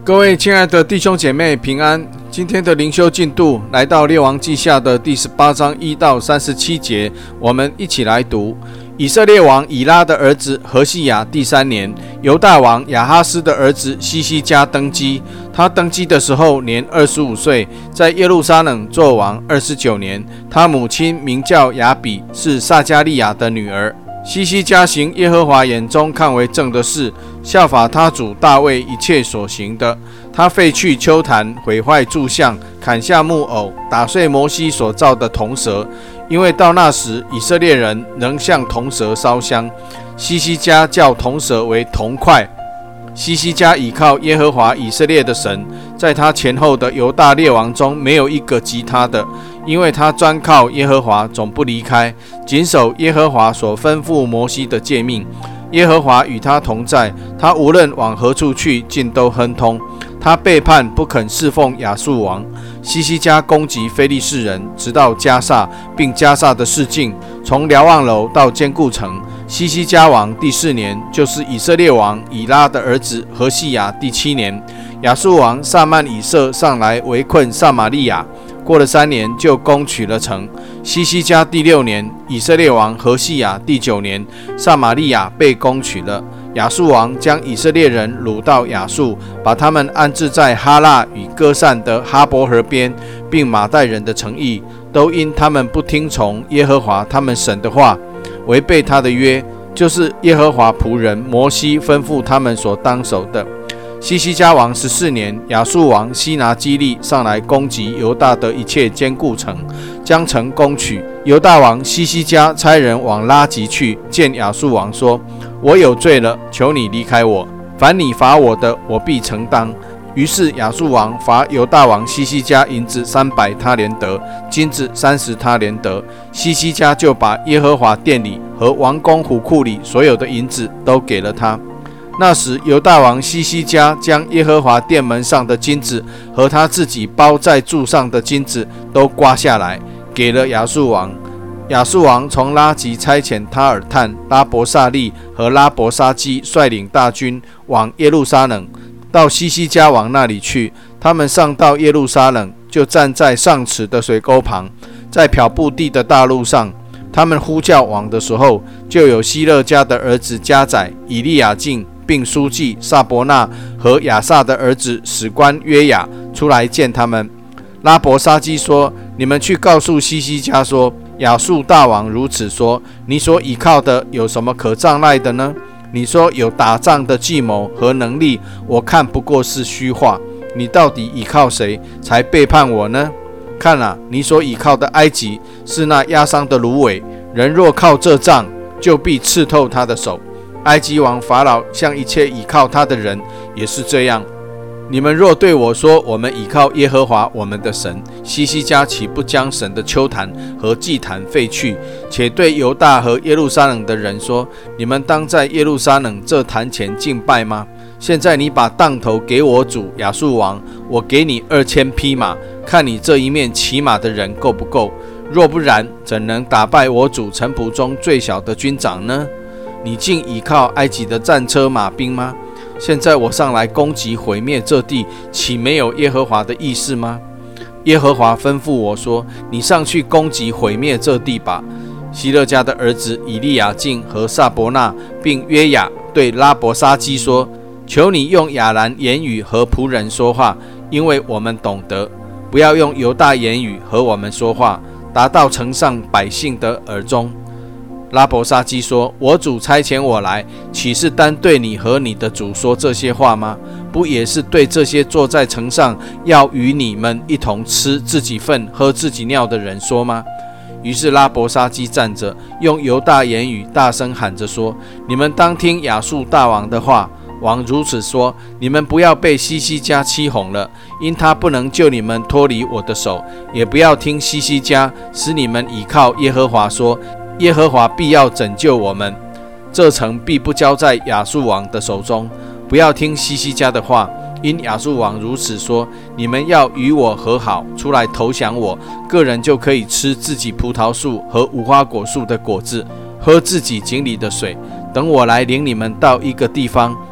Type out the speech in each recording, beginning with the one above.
各位亲爱的弟兄姐妹平安，今天的灵修进度来到列王记下的第18章1到37节，我们一起来读。以色列王以拉的儿子何西亚第3年，犹大王亚哈斯的儿子西西家登基。他登基的时候年25岁，在耶路撒冷作王29年。他母亲名叫雅比，是撒迦利亚的女儿。西西家行耶和华眼中看为正的事，效法他主大卫一切所行的。他废去丘坛，毁坏柱像，砍下木偶，打碎摩西所造的铜蛇，因为到那时以色列人仍向铜蛇烧香。西西家叫铜蛇为铜块。西西家倚靠耶和华以色列的神，在他前后的犹大列王中没有一个及他的，因为他专靠耶和华，总不离开，谨守耶和华所吩咐摩西的诫命。耶和华与他同在，他无论往何处去，尽都亨通。他背叛，不肯侍奉亚述王。西西家攻击非利士人，直到迦萨，并迦萨的市境，从瞭望楼到坚固城。西西家王第4年，就是以色列王以拉的儿子何西亚第7年，亚述王撒曼以色上来围困撒玛利亚，过了3年就攻取了城。西西家第6年，以色列王何西亚第9年，撒玛利亚被攻取了。亚述王将以色列人掳到亚述，把他们安置在哈辣与歌散的哈伯河边，并马代人的城邑，都因他们不听从耶和华他们神的话，违背他的约，就是耶和华仆人摩西吩咐他们所当守的。西西家王14年，亚述王西拿基利上来攻击犹大的一切坚固城，将城攻取。犹大王西西家差人往拉吉去，见亚述王说：我有罪了，求你离开我，凡你罚我的，我必承当。于是亚述王罚犹大王西西家银子300他连得，金子30他连得。西西家就把耶和华殿里和王宫虎库里所有的银子都给了他。那时犹大王西西家将耶和华殿门上的金子和他自己包在柱上的金子都刮下来，给了亚述王。亚述王从拉吉差遣他尔探、拉伯萨利和拉伯沙基率领大军往耶路撒冷，到西西家王那里去。他们上到耶路撒冷，就站在上池的水沟旁，在漂布地的大路上。他们呼叫王的时候，就有希勒家的儿子迦载、以利亚敬，并书记撒伯纳和亚萨的儿子史官约雅出来见他们。拉伯沙基说：你们去告诉西西家说，亚述大王如此说：你所倚靠的有什么可仗赖的呢？你说有打仗的计谋和能力，我看不过是虚话。你到底倚靠谁，才背叛我呢？看啊，你所倚靠的埃及是那压伤的芦苇，人若靠这杖，就必刺透他的手。埃及王法老向一切倚靠他的人也是这样。你们若对我说，我们倚靠耶和华我们的神，西西家岂不将神的丘坛和祭坛废去，且对犹大和耶路撒冷的人说，你们当在耶路撒冷这坛前敬拜吗？现在你把当头给我主亚述王，我给你2000匹马，看你这一面骑马的人够不够？若不然，怎能打败我主臣仆中最小的军长呢？你竟倚靠埃及的战车马兵吗？现在我上来攻击毁灭这地，岂没有耶和华的意思吗？耶和华吩咐我说，你上去攻击毁灭这地吧。希勒家的儿子以利亚敬和撒伯纳并约雅对拉伯沙基说，求你用亚兰言语和仆人说话，因为我们懂得，不要用犹大言语和我们说话，达到城上百姓的耳中。拉伯沙基说，我主差遣我来，岂是单对你和你的主说这些话吗？不也是对这些坐在城上要与你们一同吃自己粪喝自己尿的人说吗？于是拉伯沙基站着，用犹大言语大声喊着说，你们当听亚述大王的话。王如此说，你们不要被西西家欺哄了，因他不能救你们脱离我的手，也不要听西西家使你们倚靠耶和华说，耶和华必要拯救我们，这城必不交在亚述王的手中。不要听西西家的话，因亚述王如此说，你们要与我和好，出来投降我，个人就可以吃自己葡萄树和无花果树的果子，喝自己井里的水。等我来领你们到一个地方，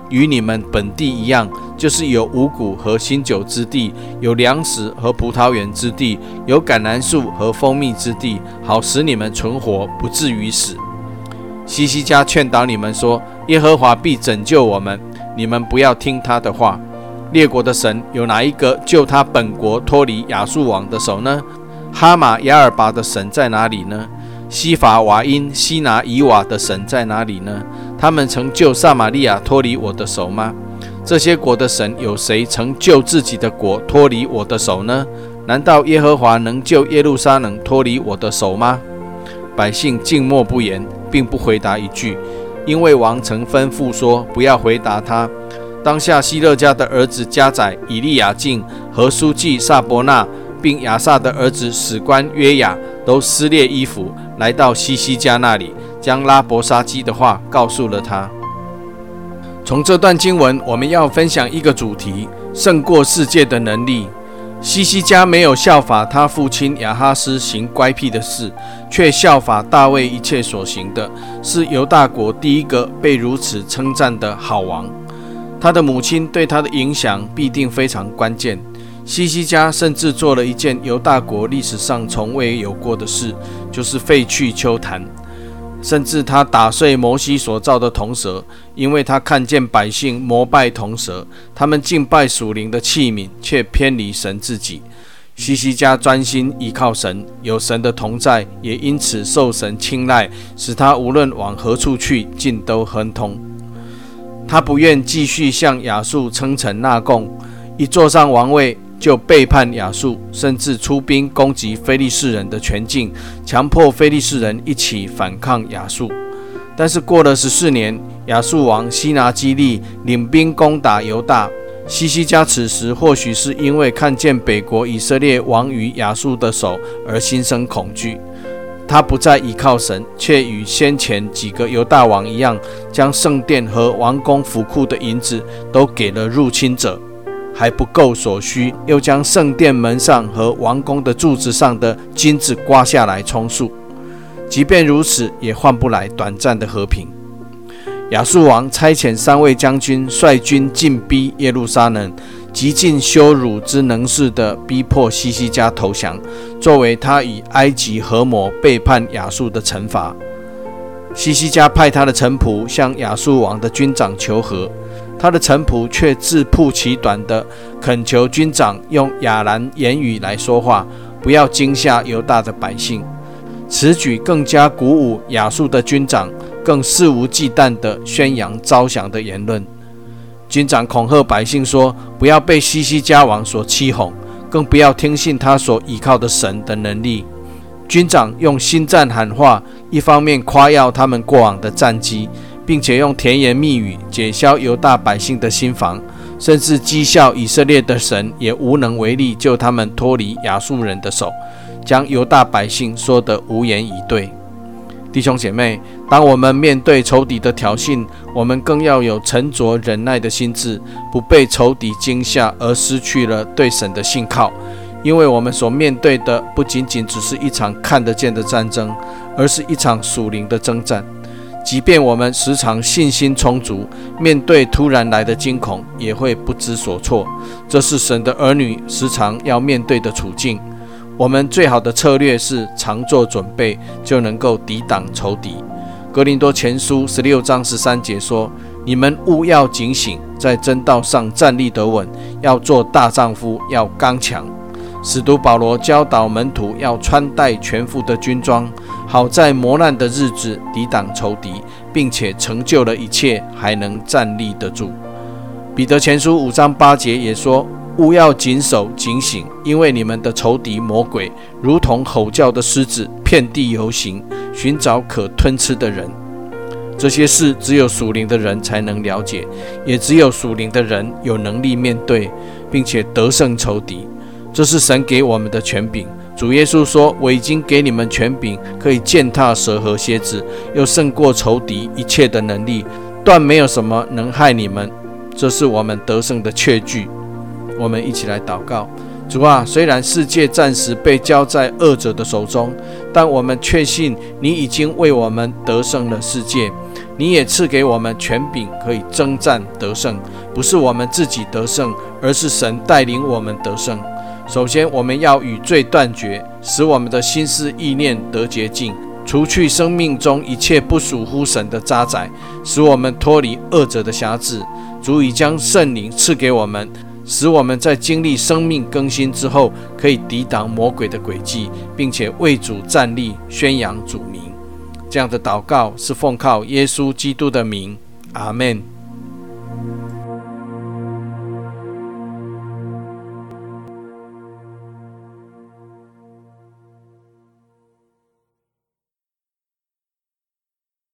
与你们本地一样，就是有五谷和新酒之地，有粮食和葡萄园之地，有橄榄树和蜂蜜之地，好使你们存活，不至于死。西西家劝导你们说，耶和华必拯救我们，你们不要听他的话。列国的神有哪一个救他本国脱离亚述王的手呢？哈马亚尔拔的神在哪里呢？西法瓦因西拿以瓦的神在哪里呢？他们曾救撒玛利亚脱离我的手吗？这些国的神有谁曾救自己的国脱离我的手呢？难道耶和华能救耶路撒冷脱离我的手吗？百姓静默不言，并不回答一句，因为王曾吩咐说，不要回答他。当下希勒家的儿子迦载、以利亚敬和书记撒伯纳，并亚萨的儿子史官约雅都撕裂衣服，来到西西家那里，将拉伯沙基的话告诉了他。从这段经文，我们要分享一个主题：胜过世界的能力。西西家没有效法他父亲亚哈斯行乖僻的事，却效法大卫一切所行的，是犹大国第一个被如此称赞的好王。他的母亲对他的影响必定非常关键。西西家甚至做了一件犹大国历史上从未有过的事，就是废去丘坛。甚至他打碎摩西所造的铜蛇，因为他看见百姓膜拜铜蛇，他们敬拜属灵的器皿，却偏离神自己。西西家专心依靠神，有神的同在，也因此受神青睐，使他无论往何处去，尽都亨通。他不愿继续向亚述称臣纳贡，一坐上王位就背叛亚述，甚至出兵攻击非利士人的全境，强迫非利士人一起反抗亚述。但是过了14年，亚述王西拿基利领兵攻打犹大。西西家此时或许是因为看见北国以色列亡于亚述的手而心生恐惧，他不再依靠神，却与先前几个犹大王一样，将圣殿和王宫府库的银子都给了入侵者。还不够所需，又将圣殿门上和王宫的柱子上的金子刮下来充数。即便如此，也换不来短暂的和平。亚述王差遣3位将军率军进逼耶路撒冷，极尽羞辱之能事地逼迫西西家投降，作为他与埃及合谋背叛亚述的惩罚。西西家派他的臣仆向亚述王的军长求和，他的臣仆却自曝其短地恳求军长用亚兰言语来说话，不要惊吓犹大的百姓。此举更加鼓舞亚述的军长，更肆无忌惮地宣扬招降的言论。军长恐吓百姓说，不要被西西家王所欺哄，更不要听信他所依靠的神的能力。军长用新战喊话，一方面夸耀他们过往的战绩，并且用甜言蜜语解消犹大百姓的心防，甚至讥笑以色列的神也无能为力救他们脱离亚述人的手，将犹大百姓说得无言以对。弟兄姐妹，当我们面对仇敌的挑衅，我们更要有沉着忍耐的心志，不被仇敌惊吓而失去了对神的信靠。因为我们所面对的不仅仅只是一场看得见的战争，而是一场属灵的征战。即便我们时常信心充足，面对突然来的惊恐也会不知所措，这是神的儿女时常要面对的处境。我们最好的策略是常做准备，就能够抵挡仇敌。哥林多前书16章13节说，你们务要警醒，在真道上站立得稳，要做大丈夫，要刚强。使徒保罗教导门徒要穿戴全副的军装，好在磨难的日子抵挡仇敌，并且成就了一切，还能站立得住。彼得前书5章8节也说，务要谨守警醒，因为你们的仇敌魔鬼如同吼叫的狮子，遍地游行，寻找可吞吃的人。这些事只有属灵的人才能了解，也只有属灵的人有能力面对，并且得胜仇敌。这是神给我们的权柄。主耶稣说，我已经给你们权柄，可以践踏蛇和蝎子，又胜过仇敌一切的能力，断没有什么能害你们。这是我们得胜的确据。我们一起来祷告。主啊，虽然世界暂时被交在恶者的手中，但我们确信你已经为我们得胜了世界。 你也赐给我们权柄，可以征战得胜，不是我们自己得胜，而是神带领我们得胜。首先，我们要与罪断绝，使我们的心思意念得洁净，除去生命中一切不属乎神的渣滓，使我们脱离恶者的辖制。主已将圣灵赐给我们，使我们在经历生命更新之后，可以抵挡魔鬼的诡计，并且为主站立，宣扬主名。这样的祷告是奉靠耶稣基督的名，阿们。